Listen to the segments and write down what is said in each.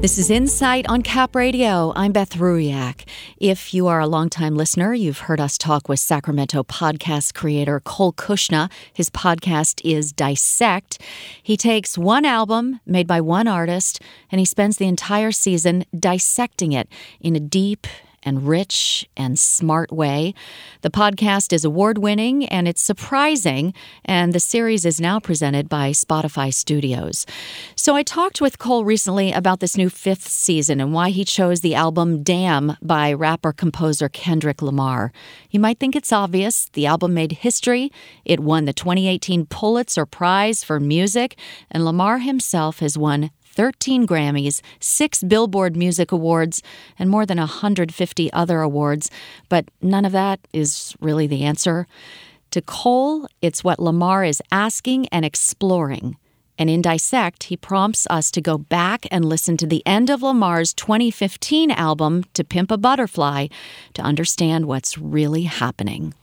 This is Insight on Cap Radio. I'm Beth Ruiak. If you are a longtime listener, you've heard us talk with Sacramento podcast creator Cole Cushna. His podcast is Dissect. He takes one album made by one artist, and he spends the entire season dissecting it in a deep and rich and smart way. The podcast is award-winning and it's surprising, and the series is now presented by Spotify Studios. So I talked with Cole recently about this new fifth season and why he chose the album Damn by rapper-composer Kendrick Lamar. You might think it's obvious. The album made history. It won the 2018 Pulitzer Prize for Music, and Lamar himself has won 13 Grammys, 6 Billboard Music Awards, and more than 150 other awards. But none of that is really the answer. To Cole, it's what Lamar is asking and exploring. And in Dissect, he prompts us to go back and listen to the end of Lamar's 2015 album, To Pimp a Butterfly, to understand what's really happening.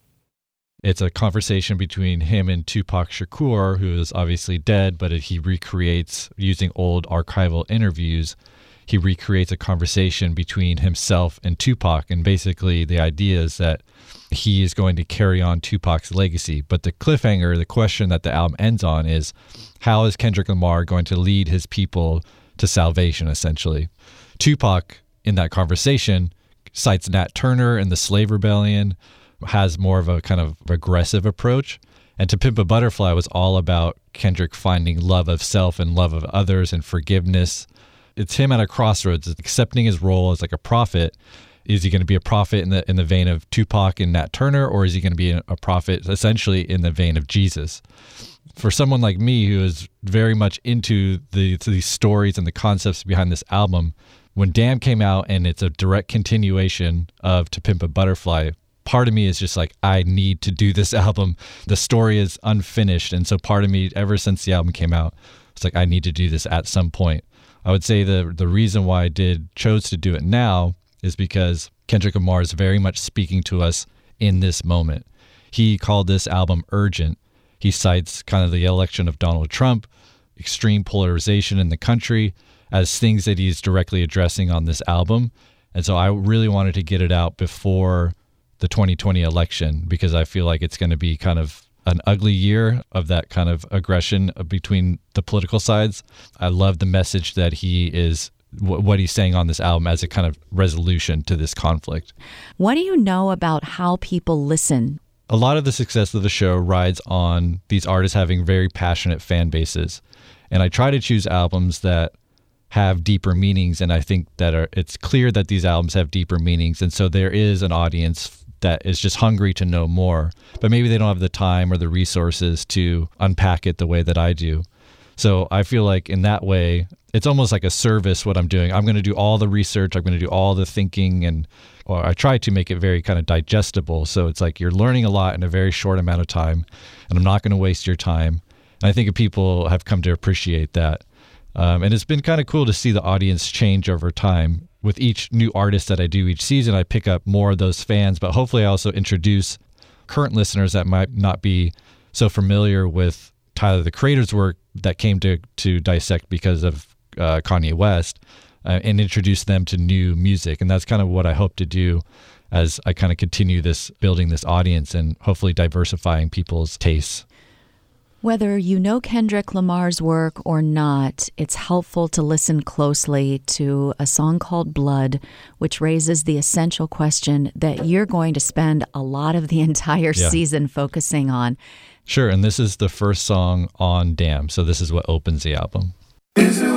It's a conversation between him and Tupac Shakur, who is obviously dead, but he recreates, using old archival interviews, he recreates a conversation between himself and Tupac. And basically the idea is that he is going to carry on Tupac's legacy. But the cliffhanger, the question that the album ends on is, how is Kendrick Lamar going to lead his people to salvation, essentially? Tupac, in that conversation, cites Nat Turner and the Slave Rebellion, has more of a kind of aggressive approach. And To Pimp a Butterfly was all about Kendrick finding love of self and love of others and forgiveness. It's him at a crossroads, accepting his role as like a prophet. Is he going to be a prophet in the vein of Tupac and Nat Turner, or is he going to be a prophet essentially in the vein of Jesus? For someone like me who is very much into these stories and the concepts behind this album, when Damn came out and it's a direct continuation of To Pimp a Butterfly, part of me is just like, I need to do this album. The story is unfinished. And so part of me, ever since the album came out, it's like, I need to do this at some point. I would say the reason why I chose to do it now is because Kendrick Lamar is very much speaking to us in this moment. He called this album urgent. He cites kind of the election of Donald Trump, extreme polarization in the country as things that he's directly addressing on this album. And so I really wanted to get it out before the 2020 election, because I feel like it's going to be kind of an ugly year of that kind of aggression between the political sides. I love the message that he is, what he's saying on this album as a kind of resolution to this conflict. What do you know about how people listen? A lot of the success of the show rides on these artists having very passionate fan bases. And I try to choose albums that have deeper meanings, and I think that it's clear that these albums have deeper meanings. And so there is an audience that is just hungry to know more, but maybe they don't have the time or the resources to unpack it the way that I do. So I feel like in that way, it's almost like a service what I'm doing. I'm going to do all the research, I'm going to do all the thinking, or I try to make it very kind of digestible. So it's like you're learning a lot in a very short amount of time, and I'm not going to waste your time. And I think people have come to appreciate that. And it's been kind of cool to see the audience change over time. With each new artist that I do each season, I pick up more of those fans, but hopefully I also introduce current listeners that might not be so familiar with Tyler, the Creator's work that came to Dissect because of Kanye West, and introduce them to new music. And that's kind of what I hope to do as I kind of continue building this audience and hopefully diversifying people's tastes. Whether you know Kendrick Lamar's work or not, it's helpful to listen closely to a song called Blood, which raises the essential question that you're going to spend a lot of the entire season focusing on. Sure, and this is the first song on Damn, so this is what opens the album. Is it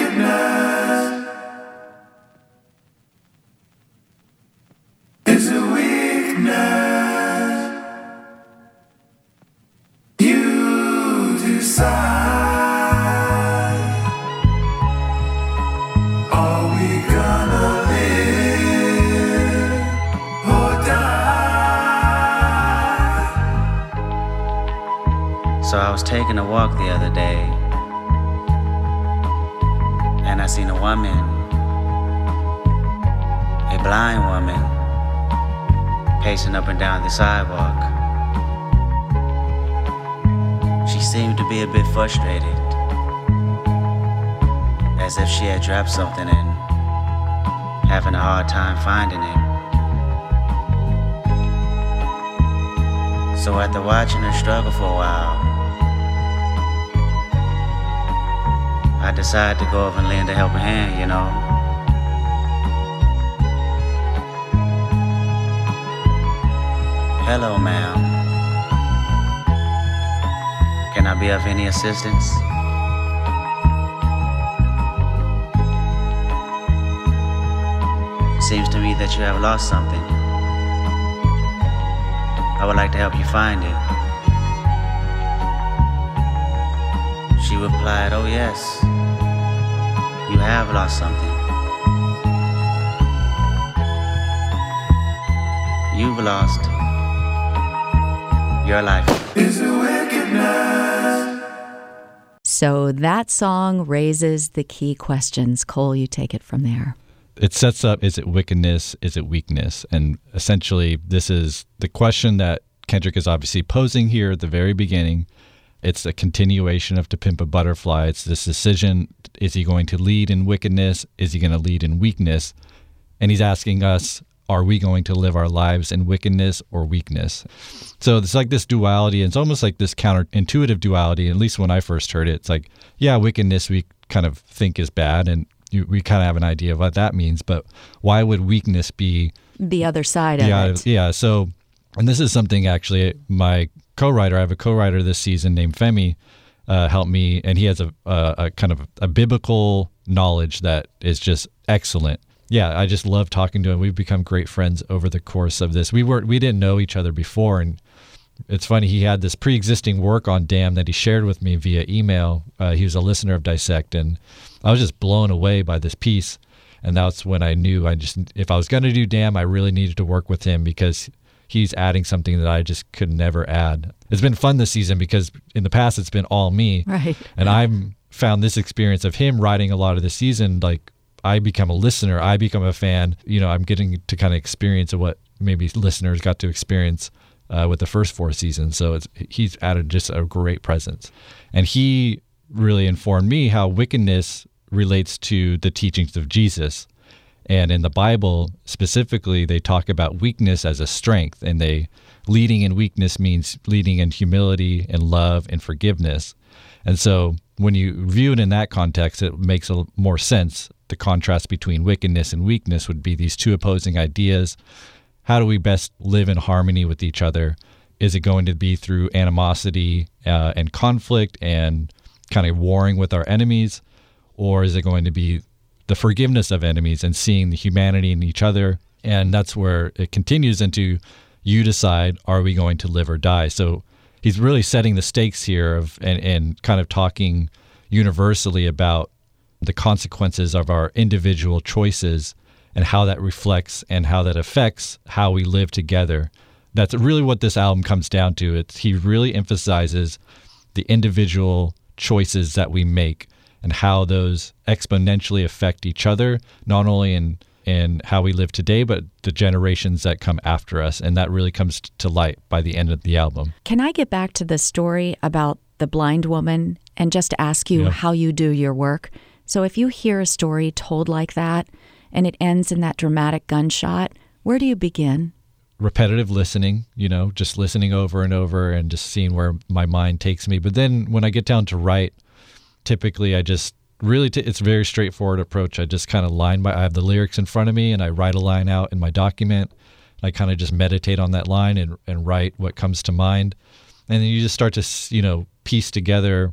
wickedness? Is it weakness? Are we gonna live or die? So I was taking a walk the other day, and I seen a woman, a blind woman, pacing up and down the sidewalk. She seemed to be a bit frustrated as if she had dropped something and having a hard time finding it. So after watching her struggle for a while, I decided to go over and lend a helping hand, you know. Hello, ma'am. Can I be of any assistance? Seems to me that you have lost something. I would like to help you find it. She replied, oh yes, you have lost something. You've lost your life. Is it wickedness? So that song raises the key questions. Cole, you take it from there. It sets up, is it wickedness, is it weakness? And essentially, this is the question that Kendrick is obviously posing here at the very beginning. It's a continuation of To Pimp a Butterfly. It's this decision, is he going to lead in wickedness? Is he going to lead in weakness? And he's asking us, are we going to live our lives in wickedness or weakness? So it's like this duality. It's almost like this counterintuitive duality. At least when I first heard it, it's like, yeah, wickedness we kind of think is bad, and we kind of have an idea of what that means. But why would weakness be the other side of it? Yeah. So, and this is something actually my co-writer, I have a co-writer this season named Femi, helped me, and he has a kind of a biblical knowledge that is just excellent. Yeah, I just love talking to him. We've become great friends over the course of this. We didn't know each other before, and it's funny, he had this pre-existing work on Damn that he shared with me via email. He was a listener of Dissect, and I was just blown away by this piece. And that's when I knew if I was going to do Damn, I really needed to work with him because he's adding something that I just could never add. It's been fun this season because in the past it's been all me. Right. And I've found this experience of him writing a lot of the season, like I become a listener, I become a fan. You know, I'm getting to kind of experience what maybe listeners got to experience with the first 4 seasons. So he's added just a great presence. And he really informed me how wickedness relates to the teachings of Jesus. And in the Bible, specifically, they talk about weakness as a strength, and leading in weakness means leading in humility and love and forgiveness. And so when you view it in that context, it makes more sense. The contrast between wickedness and weakness would be these two opposing ideas. How do we best live in harmony with each other? Is it going to be through animosity and conflict and kind of warring with our enemies? Or is it going to be the forgiveness of enemies and seeing the humanity in each other? And that's where it continues into, you decide, are we going to live or die? So he's really setting the stakes here and kind of talking universally about the consequences of our individual choices and how that reflects and how that affects how we live together. That's really what this album comes down to. He really emphasizes the individual choices that we make and how those exponentially affect each other, not only in how we live today, but the generations that come after us. And that really comes to light by the end of the album. Can I get back to the story about the blind woman and just ask you how you do your work? So if you hear a story told like that and it ends in that dramatic gunshot, where do you begin? Repetitive listening, just listening over and over and just seeing where my mind takes me. But then when I get down to write, typically I just really, it's a very straightforward approach. I just kind of I have the lyrics in front of me and I write a line out in my document. I kind of just meditate on that line and write what comes to mind. And then you just start to, piece together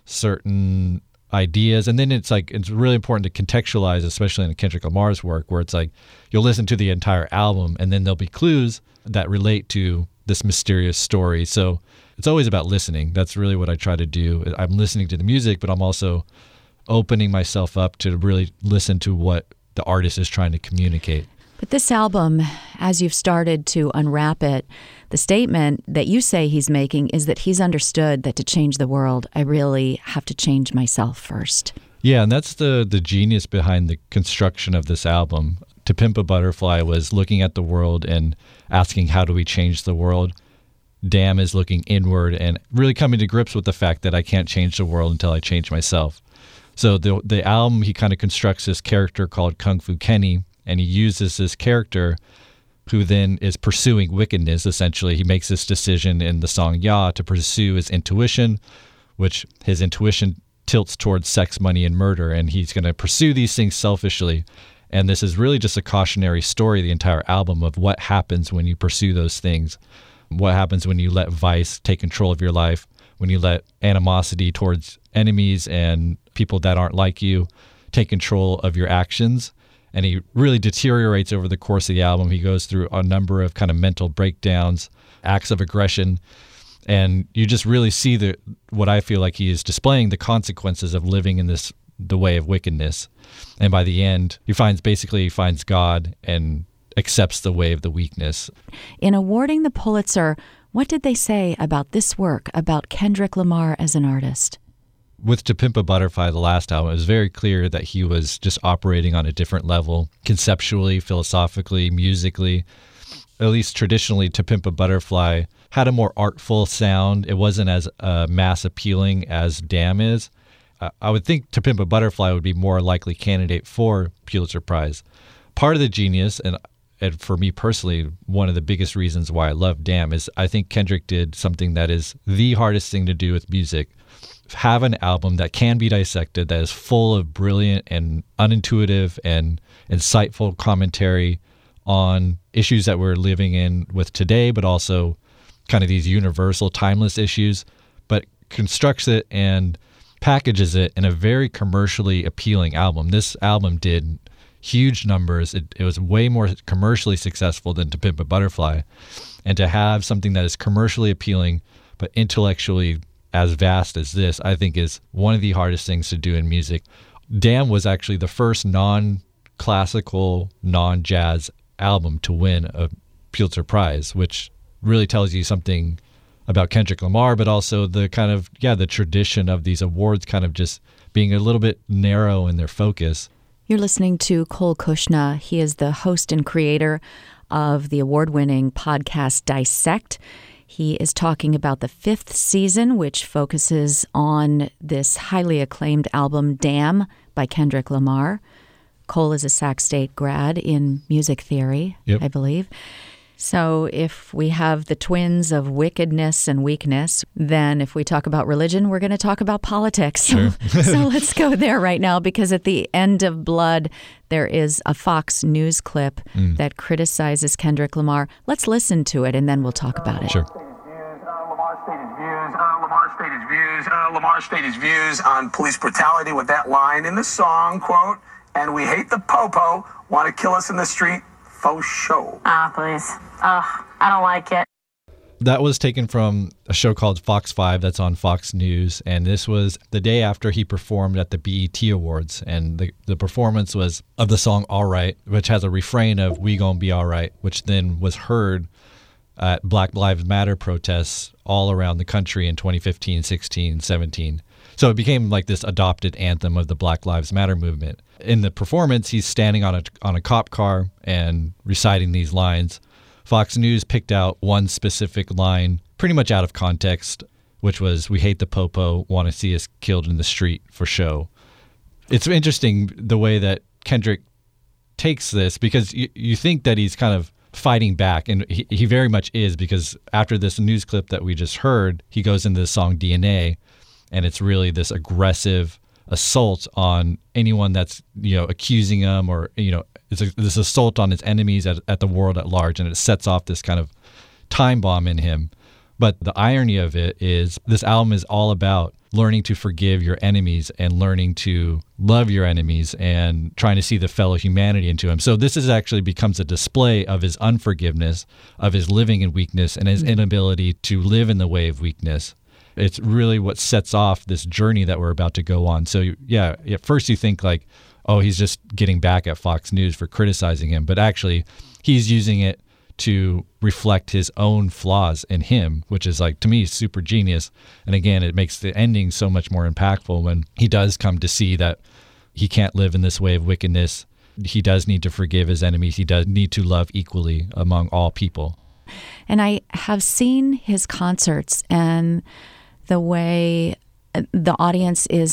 certain ideas. And then it's really important to contextualize, especially in Kendrick Lamar's work, where it's like you'll listen to the entire album and then there'll be clues that relate to this mysterious story. So it's always about listening. That's really what I try to do. I'm listening to the music, but I'm also opening myself up to really listen to what the artist is trying to communicate. But this album, as you've started to unwrap it, the statement that you say he's making is that he's understood that to change the world, I really have to change myself first. Yeah, and that's the genius behind the construction of this album. To Pimp a Butterfly was looking at the world and asking, how do we change the world? Damn is looking inward and really coming to grips with the fact that I can't change the world until I change myself. So the album, he kind of constructs this character called Kung Fu Kenny, and he uses this character who then is pursuing wickedness, essentially. He makes this decision in the song Ya to pursue his intuition, which his intuition tilts towards sex, money, and murder, and he's going to pursue these things selfishly. And this is really just a cautionary story, the entire album, of what happens when you pursue those things, what happens when you let vice take control of your life, when you let animosity towards enemies and people that aren't like you take control of your actions. And he really deteriorates over the course of the album. He goes through a number of kind of mental breakdowns, acts of aggression, and you just really see what I feel like he is displaying, the consequences of living in the way of wickedness. And by the end, he finds God and accepts the way of the weakness. In awarding the Pulitzer, what did they say about this work, about Kendrick Lamar as an artist? With To Pimp a Butterfly, the last album, it was very clear that he was just operating on a different level, conceptually, philosophically, musically. At least traditionally, To Pimp a Butterfly had a more artful sound. It wasn't as mass appealing as Damn is. I would think To Pimp a Butterfly would be more likely candidate for Pulitzer Prize. Part of the genius, and for me personally, one of the biggest reasons why I love Damn, is I think Kendrick did something that is the hardest thing to do with music. Have an album that can be dissected, that is full of brilliant and unintuitive and insightful commentary on issues that we're living in with today, but also kind of these universal, timeless issues, but constructs it and packages it in a very commercially appealing album. This album did huge numbers. It was way more commercially successful than To Pimp a Butterfly. And to have something that is commercially appealing, but intellectually as vast as this, I think is one of the hardest things to do in music. Damn was actually the first non-classical, non-jazz album to win a Pulitzer Prize, which really tells you something about Kendrick Lamar, but also the kind of, the tradition of these awards kind of just being a little bit narrow in their focus. You're listening to Cole Cushna. He is the host and creator of the award-winning podcast Dissect. He is talking about the 5th season, which focuses on this highly acclaimed album, Damn, by Kendrick Lamar. Cole is a Sac State grad in music theory, I believe. So if we have the twins of wickedness and weakness, then if we talk about religion, we're going to talk about politics. Sure. So let's go there right now, because at the end of Blood, there is a Fox News clip that criticizes Kendrick Lamar. Let's listen to it, and then we'll talk about it. Sure. Lamar stated his views on police brutality with that line in the song, quote, "And we hate the popo, want to kill us in the street, faux show." Please. I don't like it. That was taken from a show called Fox 5 that's on Fox News, and this was the day after he performed at the BET Awards, and the performance was of the song All Right, which has a refrain of "We Gon' Be All Right," which then was heard at Black Lives Matter protests all around the country in 2015, 16, 17. So it became like this adopted anthem of the Black Lives Matter movement. In the performance, he's standing on a cop car and reciting these lines. Fox News picked out one specific line, pretty much out of context, which was, "We hate the popo, want to see us killed in the street for show." It's interesting the way that Kendrick takes this, because you think that he's kind of fighting back, and he very much is, because after this news clip that we just heard, he goes into the song DNA, and it's really this aggressive assault on anyone that's accusing him, or it's this assault on his enemies at the world at large, and it sets off this kind of time bomb in him. But the irony of it is this album is all about learning to forgive your enemies and learning to love your enemies and trying to see the fellow humanity into him. So this actually becomes a display of his unforgiveness, of his living in weakness, and his inability to live in the way of weakness. It's really what sets off this journey that we're about to go on. So at first you think like, oh, he's just getting back at Fox News for criticizing him, but actually he's using it to reflect his own flaws in him, which is, like, to me, super genius. And again, it makes the ending so much more impactful when he does come to see that he can't live in this way of wickedness. He does need to forgive his enemies. He does need to love equally among all people. And I have seen his concerts, and the way the audience is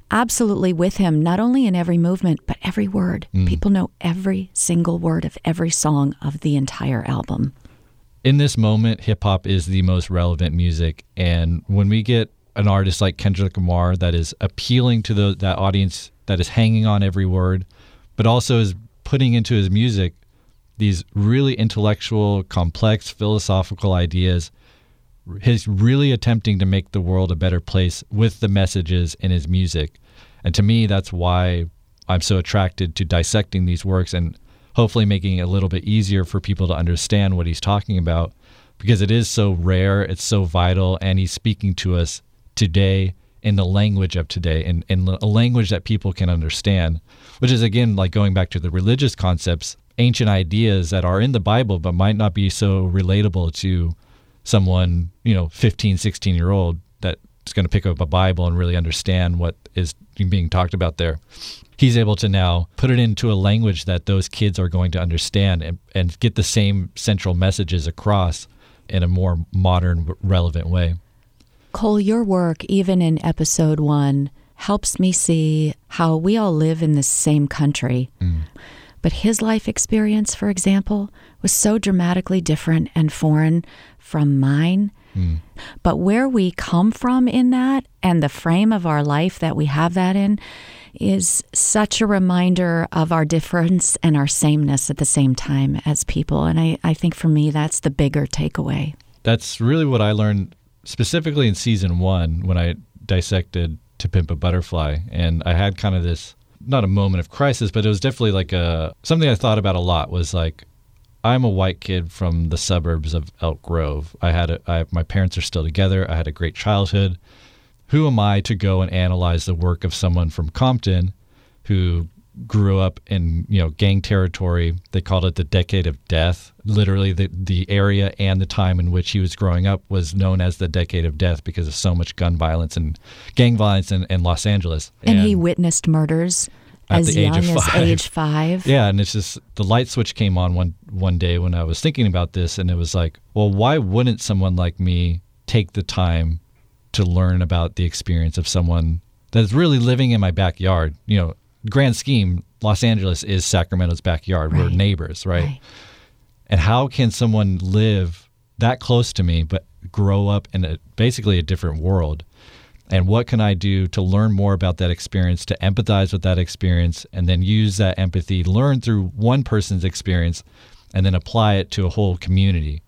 absolutely with him, not only in every movement, but every word. People know every single word of every song of the entire album. In this moment, hip-hop is the most relevant music. And when we get an artist like Kendrick Lamar that is appealing to that audience, that is hanging on every word, but also is putting into his music these really intellectual, complex, philosophical ideas, he's really attempting to make the world a better place with the messages in his music. And to me, that's why I'm so attracted to dissecting these works and hopefully making it a little bit easier for people to understand what he's talking about, because it is so rare, it's so vital, and he's speaking to us today in the language of today, in a language that people can understand, which is, again, like going back to the religious concepts, ancient ideas that are in the Bible but might not be so relatable to someone, 15, 16-year-old that's going to pick up a Bible and really understand what is being talked about there. He's able to now put it into a language that those kids are going to understand and get the same central messages across in a more modern, relevant way. Cole, your work, even in episode 1, helps me see how we all live in the same country. But his life experience, for example, was so dramatically different and foreign from mine. But where we come from in that and the frame of our life that we have that in is such a reminder of our difference and our sameness at the same time as people. And I think for me, that's the bigger takeaway. That's really what I learned specifically in season 1 when I dissected To Pimp a Butterfly. And I had kind of this, not a moment of crisis, but it was definitely like something I thought about a lot was like, I'm a white kid from the suburbs of Elk Grove. My parents are still together. I had a great childhood. Who am I to go and analyze the work of someone from Compton who grew up in gang territory? They called it the Decade of Death. Literally, the area and the time in which he was growing up was known as the Decade of Death because of so much gun violence and gang violence in Los Angeles. And he witnessed murders as young as age 5. Yeah, and it's just the light switch came on one day when I was thinking about this, and it was like, well, why wouldn't someone like me take the time to learn about the experience of someone that's really living in my backyard? Grand scheme, Los Angeles is Sacramento's backyard. Right. We're neighbors, right? And how can someone live that close to me but grow up in basically a different world? And what can I do to learn more about that experience, to empathize with that experience, and then use that empathy, learn through one person's experience, and then apply it to a whole community?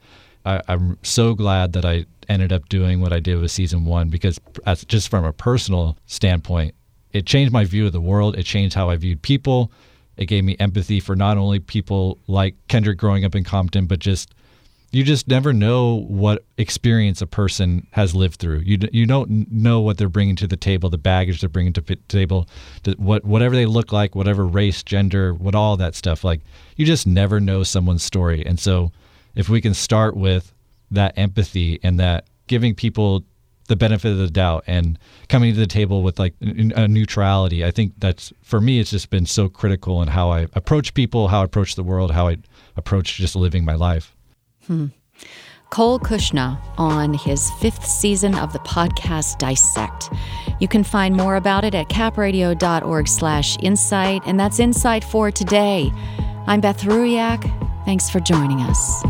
I'm so glad that I ended up doing what I did with season 1, because just from a personal standpoint, it changed my view of the world. It changed how I viewed people. It gave me empathy for not only people like Kendrick growing up in Compton, but you just never know what experience a person has lived through. You don't know what they're bringing to the table, the baggage they're bringing to the table, whatever they look like, whatever race, gender, all that stuff. Like, you just never know someone's story. And so if we can start with that empathy and that giving people the benefit of the doubt and coming to the table with like a neutrality, I think that's, for me, it's just been so critical in how I approach people, how I approach the world, how I approach just living my life. Cole Cushna on his 5th season of the podcast Dissect. You can find more about it at capradio.org/insight, and that's Insight for today. I'm Beth Ruiak. Thanks for joining us.